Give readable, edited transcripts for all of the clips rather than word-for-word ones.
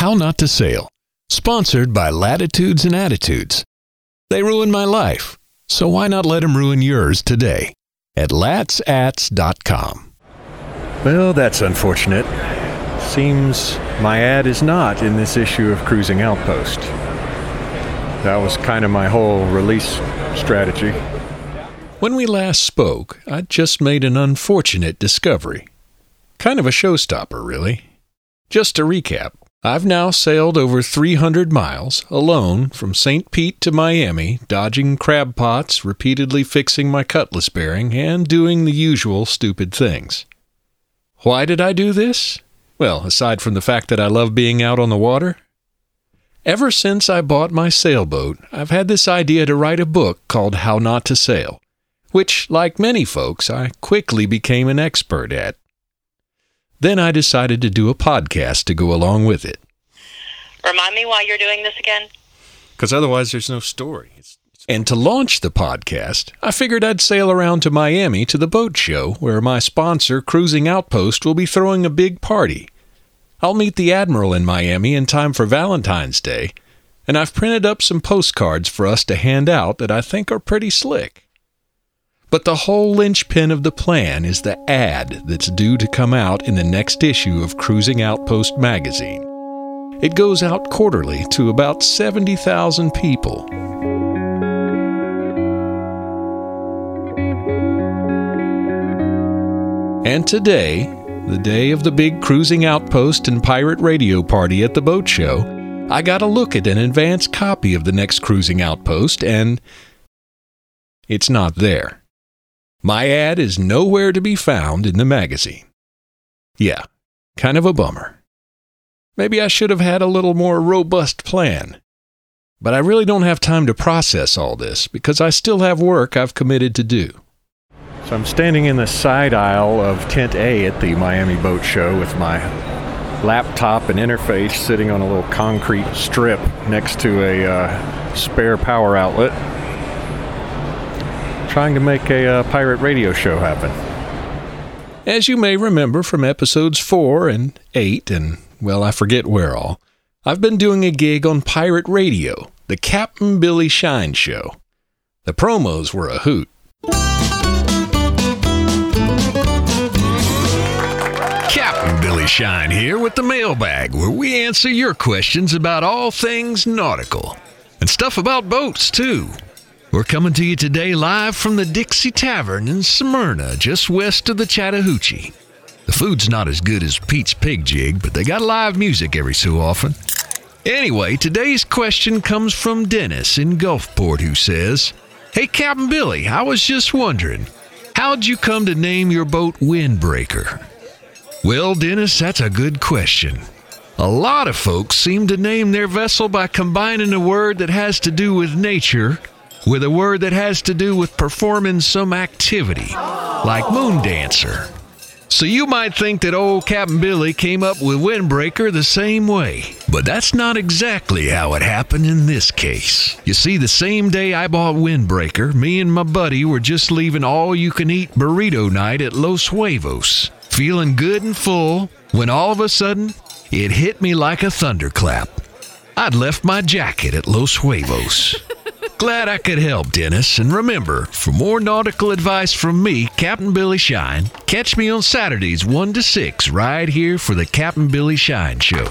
How Not to Sail, sponsored by Latitudes and Attitudes. They ruined my life, so why not let them ruin yours today at latsats.com. Well, that's unfortunate. Seems my ad is not in this issue of Cruising Outpost. That was kind of my whole release strategy. When we last spoke, I'd just made an unfortunate discovery. Kind of a showstopper, really. Just to recap, I've now sailed over 300 miles, alone, from St. Pete to Miami, dodging crab pots, repeatedly fixing my cutlass bearing, and doing the usual stupid things. Why did I do this? Well, aside from the fact that I love being out on the water. Ever since I bought my sailboat, I've had this idea to write a book called How Not to Sail, which, like many folks, I quickly became an expert at. Then I decided to do a podcast to go along with it. Remind me why you're doing this again? Because otherwise there's no story. And to launch the podcast, I figured I'd sail around to Miami to the boat show where my sponsor, Cruising Outpost, will be throwing a big party. I'll meet the Admiral in Miami in time for Valentine's Day, and I've printed up some postcards for us to hand out that I think are pretty slick. But the whole linchpin of the plan is the ad that's due to come out in the next issue of Cruising Outpost magazine. It goes out quarterly to about 70,000 people. And today, the day of the big Cruising Outpost and pirate radio party at the boat show, I got a look at an advance copy of the next Cruising Outpost, and it's not there. My ad is nowhere to be found in the magazine. Yeah, kind of a bummer. Maybe I should have had a little more robust plan. But I really don't have time to process all this because I still have work I've committed to do. So I'm standing in the side aisle of Tent A at the Miami Boat Show with my laptop and interface sitting on a little concrete strip next to a spare power outlet, trying to make a pirate radio show happen. As you may remember from episodes 4 and 8 and, well, I forget where all, I've been doing a gig on pirate radio, the Captain Billy Shine Show. The promos were a hoot. Captain Billy Shine here with the mailbag, where we answer your questions about all things nautical. And stuff about boats, too. We're coming to you today live from the Dixie Tavern in Smyrna, just west of the Chattahoochee. The food's not as good as Pete's Pig Jig, but they got live music every so often. Anyway, today's question comes from Dennis in Gulfport, who says, "Hey, Captain Billy, I was just wondering, how'd you come to name your boat Windbreaker?" Well, Dennis, that's a good question. A lot of folks seem to name their vessel by combining a word that has to do with nature with a word that has to do with performing some activity, like moon dancer. So you might think that old Captain Billy came up with Windbreaker the same way, but that's not exactly how it happened in this case. You see, the same day I bought Windbreaker, me and my buddy were just leaving all-you-can-eat burrito night at Los Huevos, feeling good and full, when all of a sudden, it hit me like a thunderclap. I'd left my jacket at Los Huevos. Glad I could help, Dennis. And remember, for more nautical advice from me, Captain Billy Shine, catch me on Saturdays 1 to 6 right here for the Captain Billy Shine Show.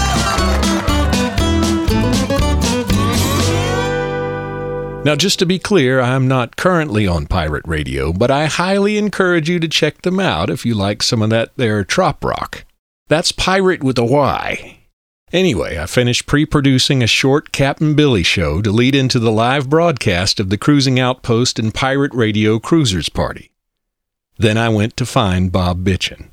Now, just to be clear, I'm not currently on pirate radio, but I highly encourage you to check them out if you like some of that there trop rock. That's pirate with a Y. Anyway, I finished pre-producing a short Captain Billy show to lead into the live broadcast of the Cruising Outpost and Pirate Radio Cruisers Party. Then I went to find Bob Bitchin.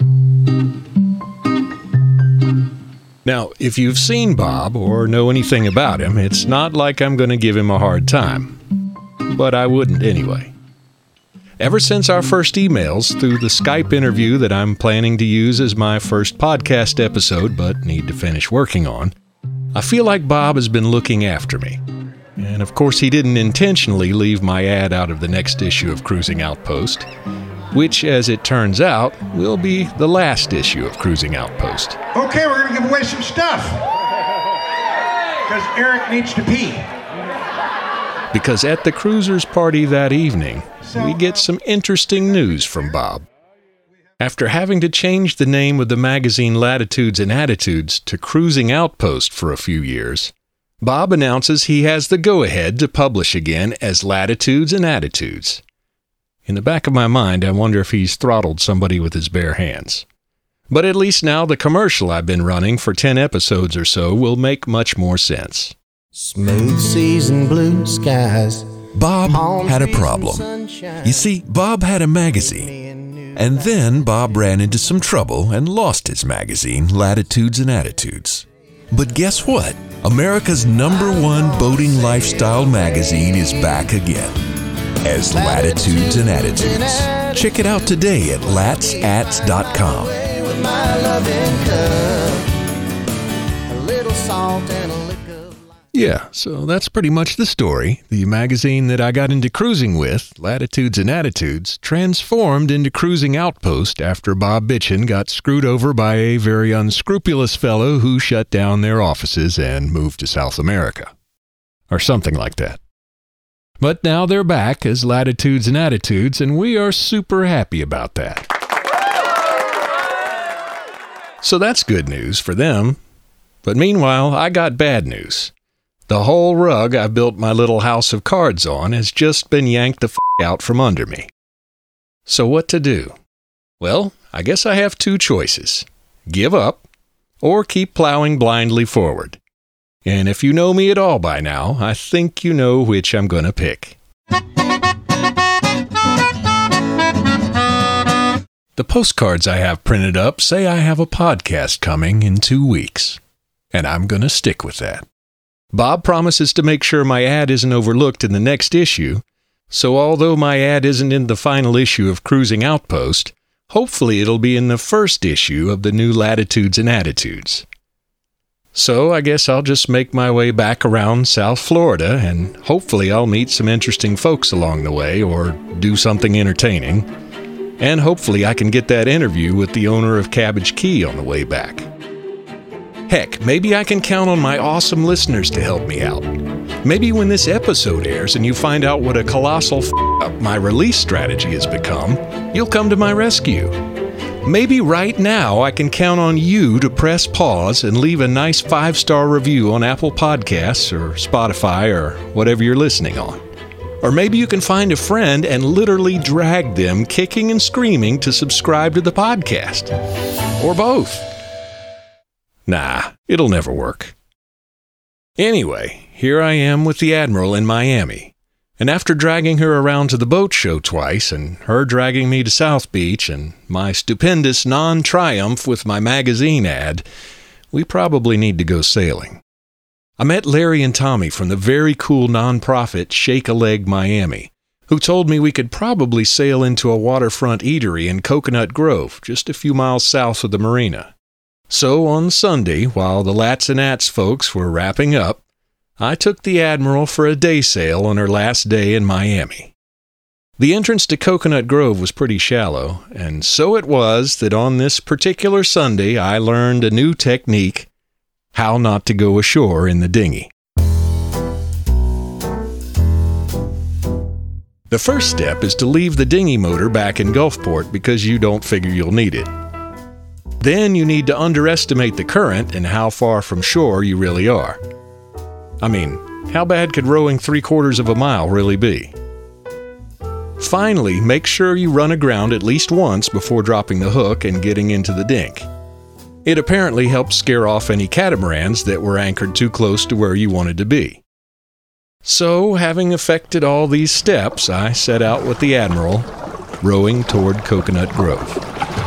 Now, if you've seen Bob or know anything about him, it's not like I'm going to give him a hard time. But I wouldn't anyway. Ever since our first emails through the Skype interview that I'm planning to use as my first podcast episode but need to finish working on, I feel like Bob has been looking after me. And of course he didn't intentionally leave my ad out of the next issue of Cruising Outpost, which, as it turns out, will be the last issue of Cruising Outpost. Okay, we're going to give away some stuff. Because Eric needs to pee. Because at the cruisers party that evening, we get some interesting news from Bob. After having to change the name of the magazine Latitudes and Attitudes to Cruising Outpost for a few years, Bob announces he has the go-ahead to publish again as Latitudes and Attitudes. In the back of my mind, I wonder if he's throttled somebody with his bare hands. But at least now the commercial I've been running for 10 episodes or so will make much more sense. Smooth seas and blue skies. Bob had a problem. You see, Bob had a magazine. And then Bob ran into some trouble and lost his magazine, Latitudes and Attitudes. But guess what? America's #1 boating lifestyle magazine is back again as Latitudes and Attitudes. Check it out today at latsats.com. Yeah, so that's pretty much the story. The magazine that I got into cruising with, Latitudes and Attitudes, transformed into Cruising Outpost after Bob Bitchin got screwed over by a very unscrupulous fellow who shut down their offices and moved to South America. Or something like that. But now they're back as Latitudes and Attitudes, and we are super happy about that. So that's good news for them. But meanwhile, I got bad news. The whole rug I built my little house of cards on has just been yanked the out from under me. So what to do? Well, I guess I have two choices. Give up, or keep plowing blindly forward. And if you know me at all by now, I think you know which I'm going to pick. The postcards I have printed up say I have a podcast coming in 2 weeks. And I'm going to stick with that. Bob promises to make sure my ad isn't overlooked in the next issue, so although my ad isn't in the final issue of Cruising Outpost, hopefully it'll be in the first issue of the new Latitudes and Attitudes. So I guess I'll just make my way back around South Florida, and hopefully I'll meet some interesting folks along the way, or do something entertaining, and hopefully I can get that interview with the owner of Cabbage Key on the way back. Heck, maybe I can count on my awesome listeners to help me out. Maybe when this episode airs and you find out what a colossal up my release strategy has become, you'll come to my rescue. Maybe right now I can count on you to press pause and leave a nice 5-star review on Apple Podcasts or Spotify or whatever you're listening on. Or maybe you can find a friend and literally drag them kicking and screaming to subscribe to the podcast. Or both. Nah, it'll never work. Anyway, here I am with the Admiral in Miami, and after dragging her around to the boat show twice, and her dragging me to South Beach, and my stupendous non-triumph with my magazine ad, we probably need to go sailing. I met Larry and Tommy from the very cool nonprofit Shake a Leg Miami, who told me we could probably sail into a waterfront eatery in Coconut Grove, just a few miles south of the marina. So on Sunday, while the Lats and Ats folks were wrapping up, I took the Admiral for a day sail on her last day in Miami. The entrance to Coconut Grove was pretty shallow, and so it was that on this particular Sunday I learned a new technique, how not to go ashore in the dinghy. The first step is to leave the dinghy motor back in Gulfport because you don't figure you'll need it. Then you need to underestimate the current and how far from shore you really are. I mean, how bad could rowing 3/4 of a mile really be? Finally, make sure you run aground at least once before dropping the hook and getting into the dink. It apparently helps scare off any catamarans that were anchored too close to where you wanted to be. So, having effected all these steps, I set out with the Admiral, rowing toward Coconut Grove.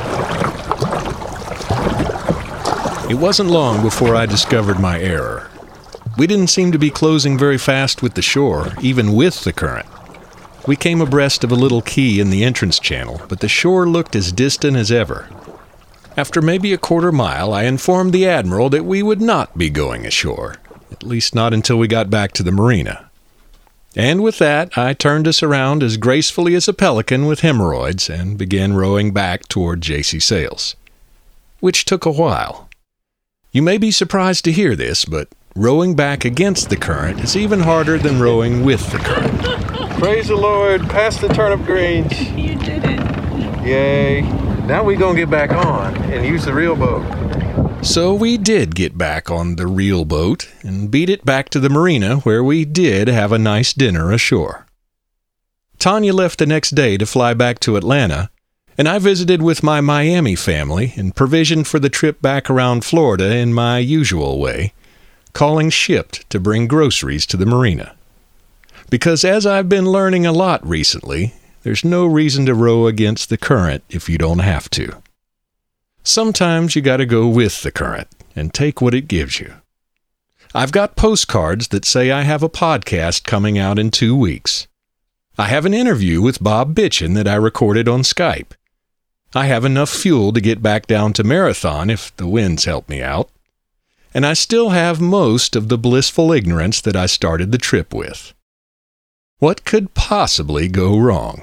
It wasn't long before I discovered my error. We didn't seem to be closing very fast with the shore, even with the current. We came abreast of a little key in the entrance channel, but the shore looked as distant as ever. After maybe a 1/4 mile, I informed the Admiral that we would not be going ashore, at least not until we got back to the marina. And with that, I turned us around as gracefully as a pelican with hemorrhoids and began rowing back toward JC Sails. Which took a while. You may be surprised to hear this, but rowing back against the current is even harder than rowing with the current. Praise the Lord, past the turnip greens. You did it. Yay. Now we're going to get back on and use the real boat. So we did get back on the real boat and beat it back to the marina where we did have a nice dinner ashore. Tanya left the next day to fly back to Atlanta, and I visited with my Miami family and provisioned for the trip back around Florida in my usual way, calling Shipt to bring groceries to the marina. Because as I've been learning a lot recently, there's no reason to row against the current if you don't have to. Sometimes you gotta go with the current and take what it gives you. I've got postcards that say I have a podcast coming out in 2 weeks. I have an interview with Bob Bitchin that I recorded on Skype. I have enough fuel to get back down to Marathon if the winds help me out. And I still have most of the blissful ignorance that I started the trip with. What could possibly go wrong?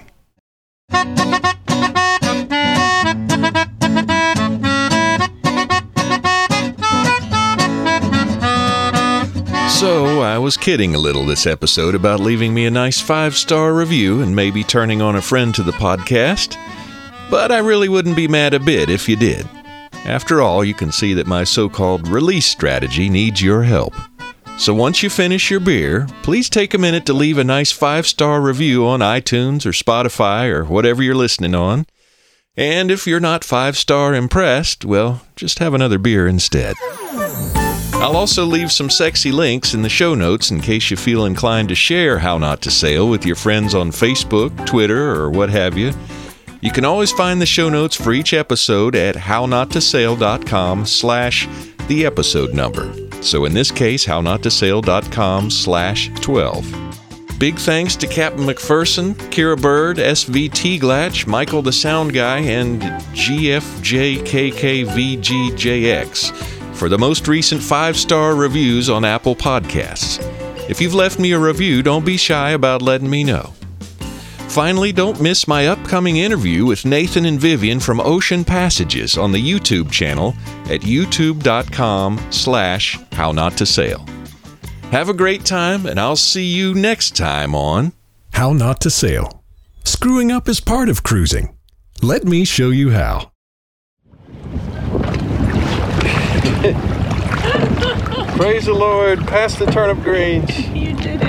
So, I was kidding a little this episode about leaving me a nice 5-star review and maybe turning on a friend to the podcast, but I really wouldn't be mad a bit if you did. After all, you can see that my so-called release strategy needs your help. So once you finish your beer, please take a minute to leave a nice 5-star review on iTunes or Spotify or whatever you're listening on. And if you're not 5-star impressed, well, just have another beer instead. I'll also leave some sexy links in the show notes in case you feel inclined to share How Not to Sail with your friends on Facebook, Twitter, or what have you. You can always find the show notes for each episode at hownottosail.com/the episode number. So in this case, hownottosail.com/12. Big thanks to Captain McPherson, Kira Bird, SVT Glatch, Michael the Sound Guy, and GFJKKVGJX for the most recent 5-star reviews on Apple Podcasts. If you've left me a review, don't be shy about letting me know. Finally, don't miss my upcoming interview with Nathan and Vivian from Ocean Passages on the YouTube channel at youtube.com/hownottosail. Have a great time, and I'll see you next time on How Not to Sail. Screwing up is part of cruising. Let me show you how. Praise the Lord, past the turnip greens. You did it.